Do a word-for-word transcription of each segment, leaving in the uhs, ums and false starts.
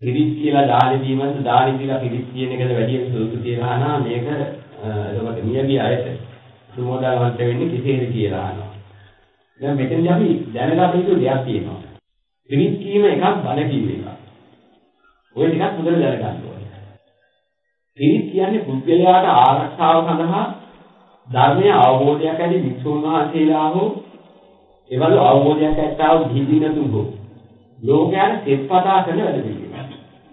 පිරිත් කියලා දාන දීමත් දාන කියලා පිරිත් කියන එකද වැඩි සුදුසු කියලා අහනවා මේක එතකොට මියගිය අයට සුමෝදාවන්ත වෙන්නේ කෙසේද කියලා අහනවා. දැන් මෙතනදී අපි දැනගත යුතු දෙයක් තියෙනවා. පිරිත් කීම එකක් බණ කීම එකක්. ඔය ටිකක් හොඳට දැනගන්න ඕනේ. පිරිත් කියන්නේ පුද්ගලයාට ආරක්ෂාව සඳහා ධර්මයේ අවබෝධයක් ඇති වික්ෂුන් වහන්සේලා හෝ එවලු අවබෝධයක් ඇත්තා වූ දීදිනතුන් හෝ ලෝකයන් සෙත්පතා කරන වැඩ පිළිවෙල.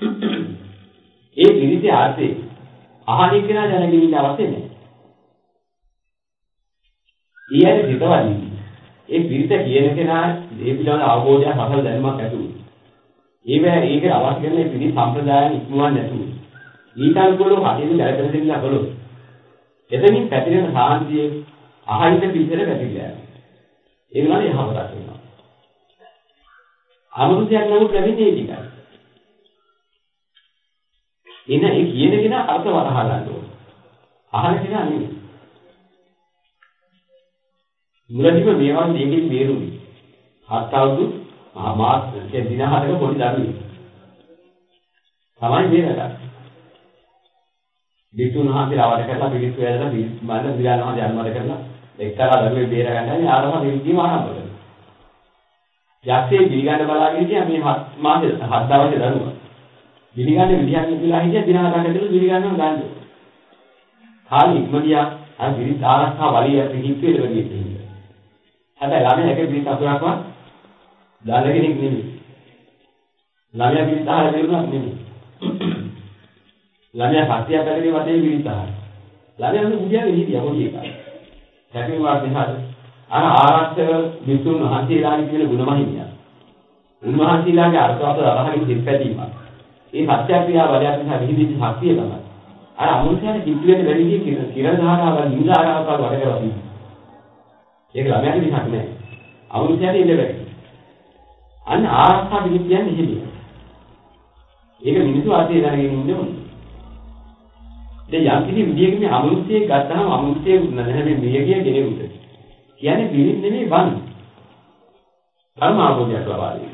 ඒ පිරිසේ ආර්ථය අහන්නේ කෙනා දැනගෙන ඉන්න අවශ්‍ය නැහැ. ඊයේ හිතවලි ඒ පිරිස කියන කෙනා මේ පිළිබඳ අවබෝධයක් අසල දැනුමක් ඇතුළු. ඒවැ ඒක අවශ්‍ය කරන මේ පිරිස සම්ප්‍රදායන් ඉක්මවන්නේ නැතුව. ඊටල්කොළු හදින් දැකලා දෙන්න බලොත්. එතනින් පැතිරෙන සාන්තිය අහින්න පිටර පැතිරලා යනවා. ඒ වුණාට යහපතක් වෙනවා. අමෘතයක් නමුත් ලැබෙන්නේ ඒකයි. එන ඒ කියන කෙනා අර්ථ වටහා ගන්න ඕනේ. අහන කෙනා නෙමෙයි. මුලදීම මේවා දෙකකින් බේරුනේ. හත් අවුරුදු මාස දින හතක පොඩි දරුවෙක්. තමයි බේරගන්නේ. විතුන් හාන්දේ අවඩ කරලා පිළිස් වේදලා පිළිස් මන්න විලාන හාන්දේ අනුමත කරලා එක්තරා දරුවෙක් බේර ගන්නයි ආරම්භ දෙවිදීම ආරම්භ කරනවා. යක්ෂේ පිළිගන්න බලාගෙන ඉතියා මේ හත් මාසේ හත් දවසේ දරුවා. පිළිගන්න විදියක් නෙවිලා හිටියා දින හතක් ඇතුළත පිළිගන්නව ගන්න. කාලෙ ඉක්මනියා අර විරිත් ආරක්ෂා වලිය පිටිපෙළ වෙන්නේ ඉන්නේ. හැබැයි ළමයා එක පිළිත් අසුරක්වත් දාන කෙනෙක් නෙමෙයි. ළමයා පිළිත් ආහාර දෙන්නුවක් නෙමෙයි. ළමයා සත්‍යය පැහැදිලි වශයෙන් පිළිත් ආහාර. ළමයා මොකද කියන්නේ හිටියා පොඩි එකා. සැපින් වාස් නිසාද අර ආරක්ෂක විසුන් වහන්සේලාගේ කියන ගුණමහිමිය. උන්වහන්සේලාගේ අර්ථවත් අරහකින් දෙපැදීමක්. ඒ සත්‍ය ක්‍රියා වලයක් නිසා විහිදිච්ච ශක්තිය තමයි. අර අමුල්සයන් කිව්වෙන්නේ වැඩි කිය කිරණ ධාරාවල් නිදාරාවල් වඩ කරලා තියෙනවා. ඒක ළමයාගේ විසක් නෑ. අමුල්සයන් ඉන්න බැරි. අන්න ආරක්ෂා විදි කියන්නේ එහෙමයි. ඒක මිනිස්සු ආතේ දැනගෙන ඉන්න ඕනේ. දැන් යම් කිසි විදියකින් අමුල්සියෙක් ගත්තාම අමුල්සියෙ නැහැ මේ මියගිය කෙනෙකුට. කියන්නේ පිළිත් නෙමෙයි වන්. ධර්ම අවබෝධයක් ලබා දෙන්න.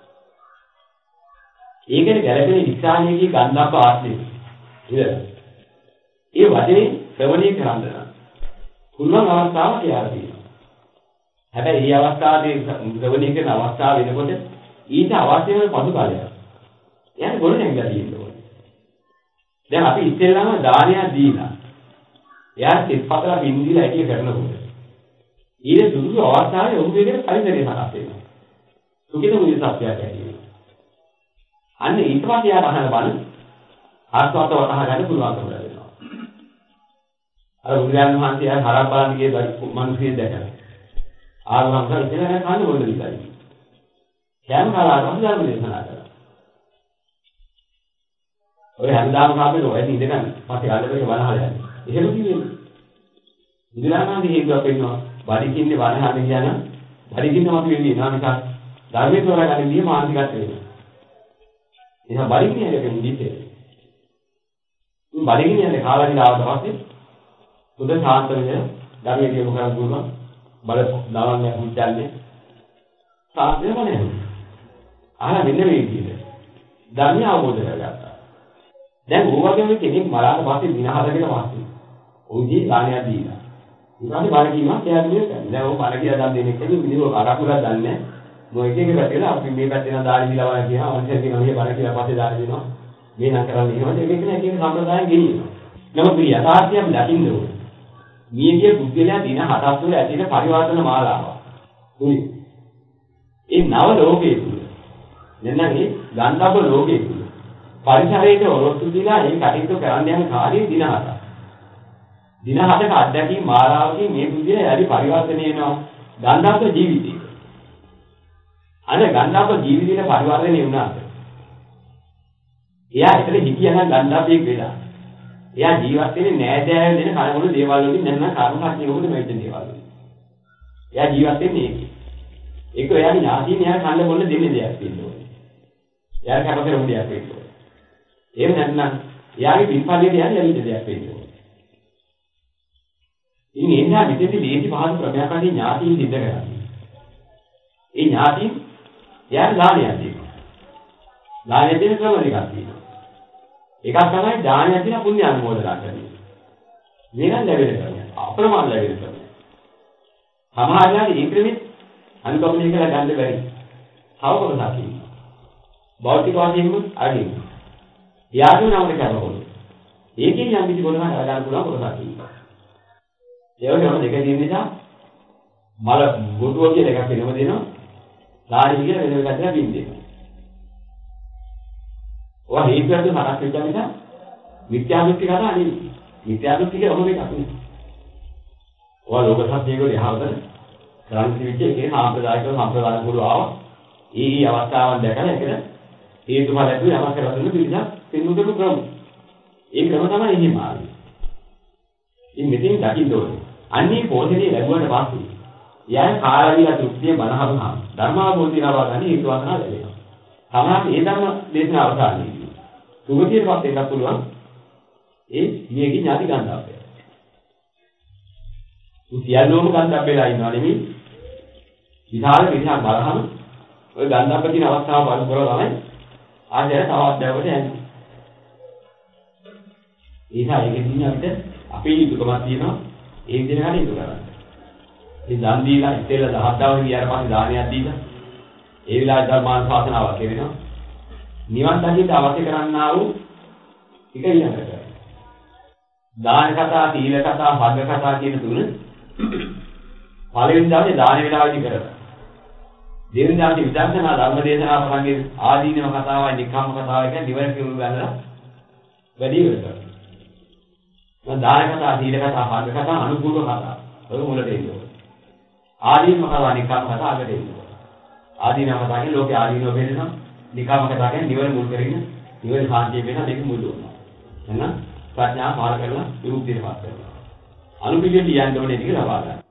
ඒකේ ගැළපෙන විස්ාණියේදී ගන්ධාප ආත්මය. ඉතින් ඒ වචනේ ශ්‍රවණය කරන්න. කුල්ලන් අවස්ථාවක් කියලා තියෙනවා. හැබැයි මේ අවස්ථාවේ ශ්‍රවණය කරන අවස්ථාව වෙනකොට ඊට අවශ්‍ය වෙන පසුකාලයක්. يعني ගොඩ නැගලා තියෙනවා. දැන් අපි ඉස්සෙල්ලාම දානයක් දීලා එයා සිත්පතලා බින්දිලා ඇටි කරනකොට ඊට සුදුසු අවස්ථාවේ ඔහු දෙකේ පරිසරය සකස් වෙනවා. සුඛිත මුනිසත්‍යයක් ඇති වෙනවා. අන්න ඊට පස්සේ යාට අහන බණ ආස්වාද වටහා ගන්න පුළුවන්කම ලැබෙනවා. අර බුදුරජාණන් වහන්සේ ආ හරක් බලන්න ගිය මිනිස්සු දැකලා ආරම්භ කරලා ඉතල කන්න මොනද විතරයි. යම් කාලයකට ධර්ම දේශනා කරා. ඔය හැමදාම කාපේට ඔය ඉඳ ගන්න. පස්සේ අල්ලපෙක වනහල යන්නේ. එහෙම කිව්වේ. බුදුරජාණන් හේතුවක් වෙනවා. බඩිකින්නේ වනහල කියන බඩිකින්නම අපි වෙන්නේ නාමික ධර්මයේ තෝරාගන්න ගිය මානසිකත්වය වෙනවා. එහෙනම් බඩිකින්නේ එකකින් දිත්තේ. මේ බඩිකින්නේ කාලාදී ආවට පස්සේ බුද්ධ ශාන්ත වෙන ධර්මයේ කියමු කරන් දුන්නා. බල දාවන්නේ මුචල්නේ. සාධ්‍යම නැහැ. ආලා මෙන්න මේ විදිහට ධර්මය අවබෝධ කරගත්තා. දැන් ඕ වගේම කෙනෙක් මරාට පස්සේ දින හතකට පස්සේ ඔයදී දානයක් දීලා. ඊට පස්සේ බල කීමක් එයාට දෙන්න. දැන් ඕක බල කියලා දන් දෙන්නේ කෙනෙක් විදිහට අරකුලා දන්නේ. මොකද එක එක පැත්තේ අපි මේ පැත්තේ නම් දාන දීලා බලන කියනවා. අනිත් පැත්තේ නම් බල කියලා පස්සේ දාන දෙනවා. මේ නම් කරන්නේ එහෙමද? ඒක නේ කියන සම්ප්‍රදායෙන් ගෙනියනවා. නමුත් මේ යථාර්ථය අපි දකින්න ඕනේ. මියගේ බුද්ධිලා දින හතක් තුළ ඇතින පරිවර්තන මාලාව. උනි. ඒ නව ලෝකයේ තුල. නැත්නම් ගන්ධබ ලෝකයේ තුල. පරිසරයේ ඔරොත්තු දීලා ඒ කටයුතු කරන්න යන කාර්යය දින හතක්. දින හතක අත්දැකීම් මාලාවකින් මේ බුද්ධිය යටි පරිවර්තනය වෙනවා ගන්ධබ ජීවිතේ. අර ගන්ධබ ජීවිතේ පරිවර්තනය වුණාට එයා ඇතුලේ හිතියනම් ගන්ධබෙක් වෙලා එයා ජීවත් වෙන්නේ නෑදෑයෝ දෙන කනගොඩ දේවල් වලින් නැත්නම් කර්මකට්ටිය උඩ මෙච්ච දේවල් වලින්. එයා ජීවත් වෙන්නේ ඒකේ. ඒක එයාගේ ඥාතියින් එයා කන්න බොන්න දෙන්නේ දෙයක් වෙන්න ඕනේ. එයා කැපකර උඩ දෙයක් වෙන්න ඕනේ. එහෙම නැත්නම් එයාගේ පින්පල්ලියට යන්නේ යන්නේ දෙයක් වෙන්න ඕනේ. ඉතින් එන්නා විදිහට ලේසි පහසු ක්‍රමයක් අදී ඥාතියින් සිද්ධ කරන්නේ. ඒ ඥාතියින් එයාට දානයක් දෙනවා. දානයේ තියෙන ක්‍රම දෙකක් තියෙනවා. එකක් තමයි දානය කියලා පුණ්‍ය අනුමෝදනා කරන්නේ. මේක ලැබෙන ක්‍රමය. අප්‍රමාණ ලැබෙන ක්‍රමය. සමාජාවේ මේ ක්‍රමෙත් අනුගමනය කරලා ගන්න බැරි. තව කොටසක් ඉන්නවා. භෞතික වශයෙන්ම අඩින්. යාතුන අපිට කරනකොට. ඒකෙන් යම් කිසි කොටසක් අරගන්න පුළුවන් කොටසක් ඉන්නවා. ඒ වගේම දෙක දින නිසා මල ගොඩුව කියලා එකක් වෙනම දෙනවා. දානි කියලා වෙන එකක් දෙනවා බින් දෙනවා. ඔය හේතුවද හරක් වෙච්ච නිසා මිත්‍යා දෘෂ්ටි කතා නෙවෙයි. මිත්‍යා දෘෂ්ටි කියලා ඔහොම එකක් නෙවෙයි. ඔය ලෝක සත්‍යයක යහවතන ක්‍රාන්ති වෙච්ච එකේ සාම්ප්‍රදායික සම්ප්‍රදාය කුළු ආවා. ඒ ඒ අවස්ථාවන් දැකලා ඒකද හේතුඵල ඇතුළේ යමක් කරලා දුන්න පිළිසක් පින්නුදු ක්‍රම. ඒ ක්‍රම තමයි ඉන්නේ මාර්ගය. ඉතින් මෙතෙන් දකින්න ඕනේ. අන්නේ පොතේ ලැබුවට පස්සේ යයන් කාලවිලා තෘප්තිය බනහවහම ධර්මාභෝධිය ලබා ගන්න හේතු වාසනා ලැබෙනවා. තමයි මේ ධර්ම දේශන අවසානයේදී. සුගතියටපත් වෙන්න පුළුවන් ඒ මියගේ ඥාති ගන්ධාපය. සියල්ලෝම ගන්ධාපයලා ඉන්නවා නෙමෙයි. විශාල පිරිසක් බලහම ඔය ගන්ධාපය කියන අවස්ථාව බලන කරලා තමයි ආයෙත් තව අධ්‍යයනයකට යන්නේ. ඒසා ඒකෙදී අපිට අපේ යුතුයකමක් තියෙනවා ඒ විදිහට හරි ඉඳ ගන්න. ඉතින් දන් දීලා ඉතල දහස් දවස් ගියාට පස්සේ දානයක් දීලා ඒ විලාස ධර්මාන ශාසනාවක් වෙනවා. නිවන් දකින්න අවශ්‍ය කරන්නා වූ එක ඊළඟට. දාන කතා, සීල කතා, භග කතා කියන තුන පළවෙනි දවසේ දාන වේලාවදී කරලා. දෙවෙනි දවසේ විදර්ශනා ධර්ම දේශනා ප්‍රසංගයේ ආදීනව කතාවයි, නිකම්ම කතාවයි කියන නිවන කිරුළු ගන්නලා වැඩි වෙනවා. මම දාන කතා, සීල කතා, භග කතා, අනුකූල කතා. ඔය මුලට එන්නේ. ආදීනව කතා, නිකම්ම කතා අගට එන්නේ. ආදීනව කතා කියන්නේ ලෝකේ ආදීනව වෙනවා. නිකම්ම කතා කියන්නේ නිවන මුල් කරගෙන නිවන සාන්තිය වෙන දෙක මුල් වෙනවා. එහෙනම් ප්‍රඥා පාල කරලා විමුක්තියටපත් වෙනවා. අනුපිළිවෙල ලියන්න ඕනේ ටික ලබා ගන්න.